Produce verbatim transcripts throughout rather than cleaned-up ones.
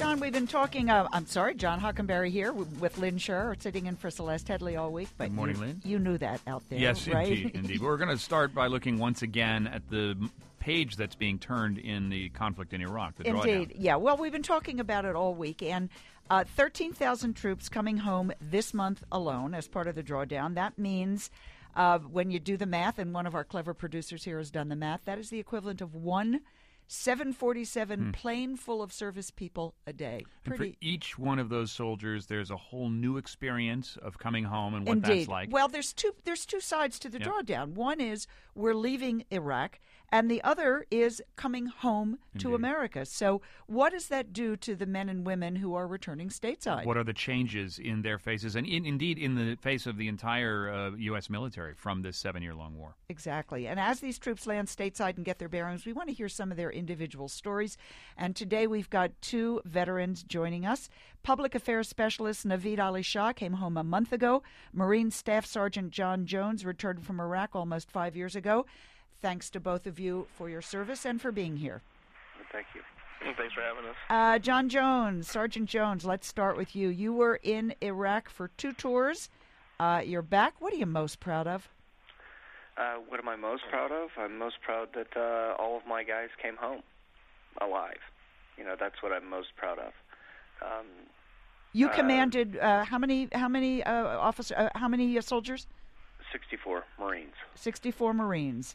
John, we've been talking, uh, I'm sorry, John Hockenberry here with Lynn Scher, sitting in for Celeste Headley all week. But Good morning, you, Lynn. You knew that out there, yes, right? Yes, indeed, indeed. We're going to start by looking once again at the page that's being turned in the conflict in Iraq, the Indeed, drawdown. yeah. Well, we've been talking about it all week, and uh, thirteen thousand troops coming home this month alone as part of the drawdown. That means uh, when you do the math, and one of our clever producers here has done the math, that is the equivalent of one seven forty-seven hmm. plane full of service people a day. Pretty. And for each one of those soldiers, there's a whole new experience of coming home and what Indeed. that's like. Well, there's two. There's two sides to the yep. drawdown. One is we're leaving Iraq, and the other is coming home Indeed. to America. So, what does that do to the men and women who are returning stateside? What are the changes in their faces, and in, indeed in the face of the entire uh, U S military from this seven-year-long war? Exactly. And as these troops land stateside and get their bearings, we want to hear some of their individual stories. And today we've got two veterans joining us. Public Affairs Specialist Naveed Ali Shah came home a month ago. Marine Staff Sergeant John Jones returned from Iraq almost five years ago. Thanks to both of you for your service and for being here. Thank you. Thanks for having us. Uh, John Jones, Sergeant Jones, let's start with you. You were in Iraq for two tours. Uh, you're back. What are you most proud of? Uh, what am I most proud of? I'm most proud that uh, all of my guys came home alive. You know, that's what I'm most proud of. Um, you uh, commanded uh, how many? How many uh, officer? Uh, how many uh, soldiers? sixty-four Marines. sixty-four Marines.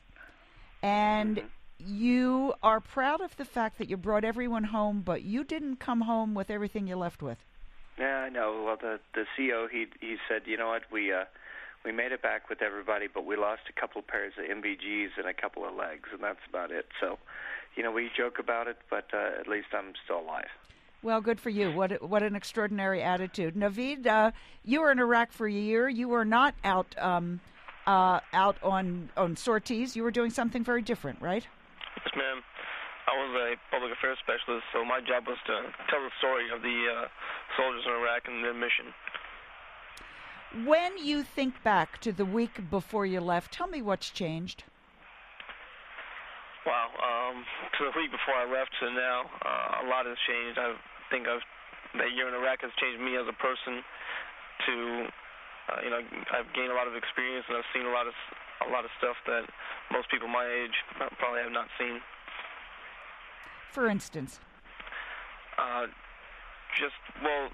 And mm-hmm. you are proud of the fact that you brought everyone home, but you didn't come home with everything you left with. Yeah, I know. Well, the the C O he he said, you know what, we uh, we made it back with everybody, but we lost a couple of pairs of M V Gs and a couple of legs, and that's about it. So, you know, we joke about it, but uh, at least I'm still alive. Well, good for you. What what an extraordinary attitude. Naveed, uh, you were in Iraq for a year. You were not out um, uh, out on, on sorties. You were doing something very different, right? Yes, ma'am. I was a public affairs specialist, so my job was to tell the story of the uh, soldiers in Iraq and their mission. When you think back to the week before you left, tell me what's changed. Wow. Um, to the week before I left to now, uh, a lot has changed. I think I've, that year in Iraq has changed me as a person. To, uh, you know, I've gained a lot of experience, and I've seen a lot of a lot of stuff that most people my age probably have not seen. For instance? Uh, just, well,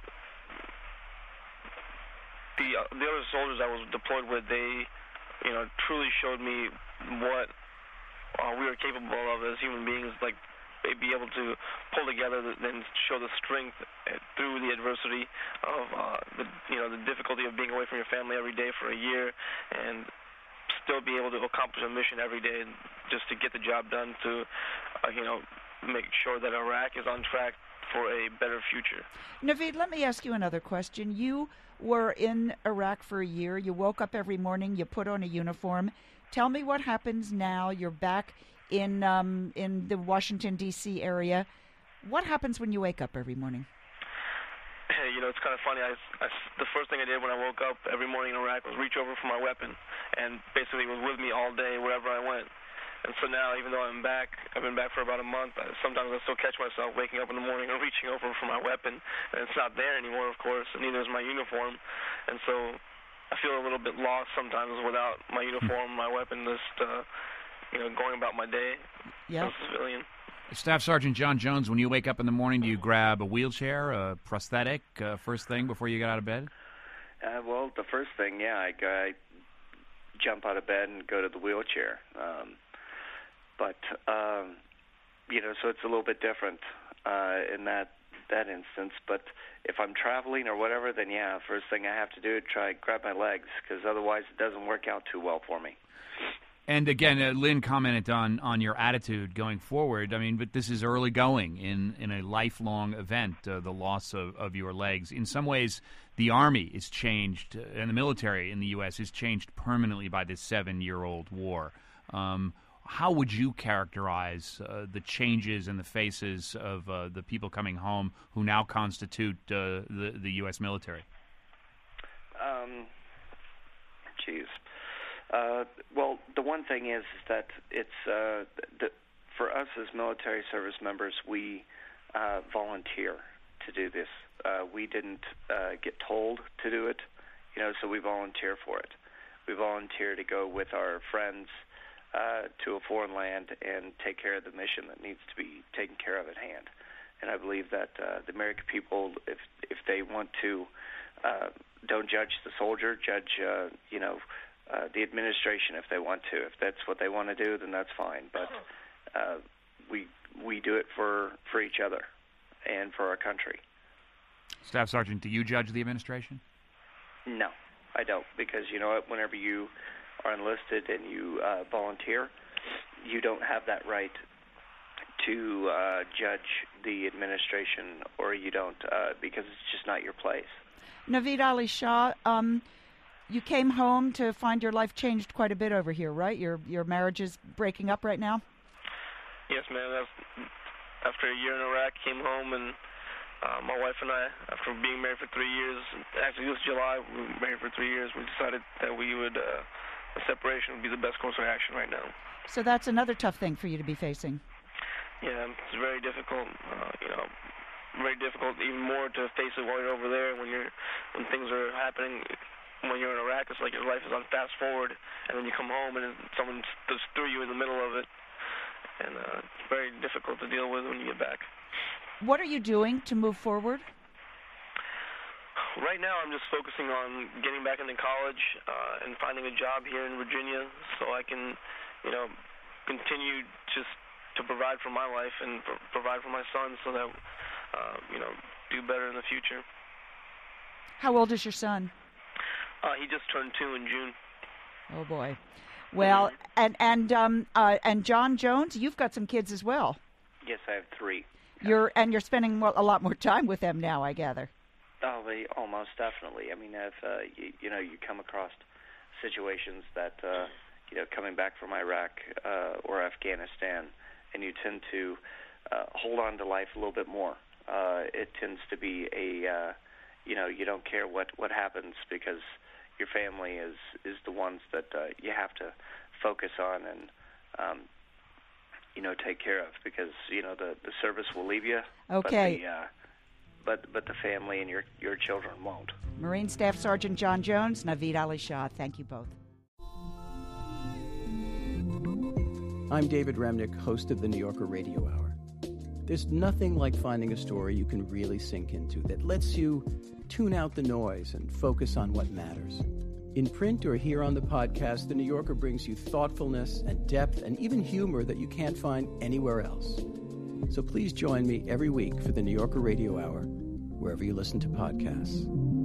the uh, the other soldiers I was deployed with, they, you know, truly showed me what uh, we were capable of as human beings. Like, they'd be able to pull together and show the strength through the adversity of, uh, the, you know, the difficulty of being away from your family every day for a year, and still be able to accomplish a mission every day just to get the job done to, uh, you know, make sure that Iraq is on track for a better future. Naveed, let me ask you another question. You were in Iraq for a year. You woke up every morning. You put on a uniform. Tell me what happens now. You're back in um, in the Washington, D C area. What happens when you wake up every morning? Hey, you know, it's kind of funny. I, I, the first thing I did when I woke up every morning in Iraq was reach over for my weapon, and basically it was with me all day wherever I went. And so now, even though I'm back, I've been back for about a month, sometimes I still catch myself waking up in the morning and reaching over for my weapon, and it's not there anymore, of course, and neither is my uniform. And so I feel a little bit lost sometimes without my uniform, my weapon, just, uh, you know, going about my day yep. as a civilian. Staff Sergeant John Jones, when you wake up in the morning, do you grab a wheelchair, a prosthetic, uh, first thing before you get out of bed? Uh, well, the first thing, yeah, I, I jump out of bed and go to the wheelchair. Um, but, um, you know, so it's a little bit different uh, in that that instance. But if I'm traveling or whatever, then, yeah, first thing I have to do is try grab my legs, because otherwise it doesn't work out too well for me. And again, uh, Lynn commented on, on your attitude going forward. I mean, but this is early going in, in a lifelong event, uh, the loss of, of your legs. In some ways, the Army is changed, uh, and the military in the U S is changed permanently by this seven-year-old war. Um, how would you characterize uh, the changes in the faces of uh, the people coming home who now constitute uh, the, the U S military? Um, geez. Uh, well, the one thing is, is that it's uh, the, for us as military service members, we uh, volunteer to do this. Uh, we didn't uh, get told to do it, you know, so we volunteer for it. We volunteer to go with our friends uh, to a foreign land and take care of the mission that needs to be taken care of at hand. And I believe that uh, the American people, if if they want to, uh, don't judge the soldier, judge, uh, you know, uh, the administration if they want to. If that's what they want to do, then that's fine. But uh, we we do it for, for each other and for our country. Staff Sergeant, do you judge the administration? No, I don't, because you know what? Whenever you are enlisted and you uh, volunteer, you don't have that right to uh, judge the administration, or you don't, uh, because it's just not your place. Naveed Ali Shah, um, you came home to find your life changed quite a bit over here, right? Your your marriage is breaking up right now? Yes, ma'am. After a year in Iraq, came home, and uh, my wife and I, after being married for three years, actually this July, we were married for three years, we decided that we would, uh, a separation would be the best course of action right now. So that's another tough thing for you to be facing. Yeah, it's very difficult, uh, you know, very difficult, even more to face it while you're over there. When you're, when things are happening, when you're in Iraq, it's like your life is on fast forward, and then you come home and someone just threw you in the middle of it, and uh, it's very difficult to deal with when you get back. What are you doing to move forward? Right now, I'm just focusing on getting back into college uh, and finding a job here in Virginia, so I can, you know, continue just to provide for my life and pro- provide for my son, so that, uh, you know, do better in the future. How old is your son? Uh, he just turned two in June. Oh boy. Well, and and um uh, and John Jones, you've got some kids as well. Yes, I have three. You're and you're spending more, a lot more time with them now, I gather. Oh, they, almost definitely. I mean, if uh, you, you know, you come across situations that uh, you know, coming back from Iraq uh, or Afghanistan, and you tend to uh, hold on to life a little bit more. Uh, it tends to be a, uh, you know, you don't care what, what happens, because your family is, is the ones that uh, you have to focus on and, um, you know, take care of, because, you know, the, the service will leave you. Okay. But the, uh, but, but the family and your, your children won't. Marine Staff Sergeant John Jones, Naveed Ali Shah, thank you both. I'm David Remnick, host of the New Yorker Radio Hour. There's nothing like finding a story you can really sink into that lets you tune out the noise and focus on what matters. In print or here on the podcast, the New Yorker brings you thoughtfulness and depth and even humor that you can't find anywhere else. So please join me every week for the New Yorker Radio Hour, wherever you listen to podcasts.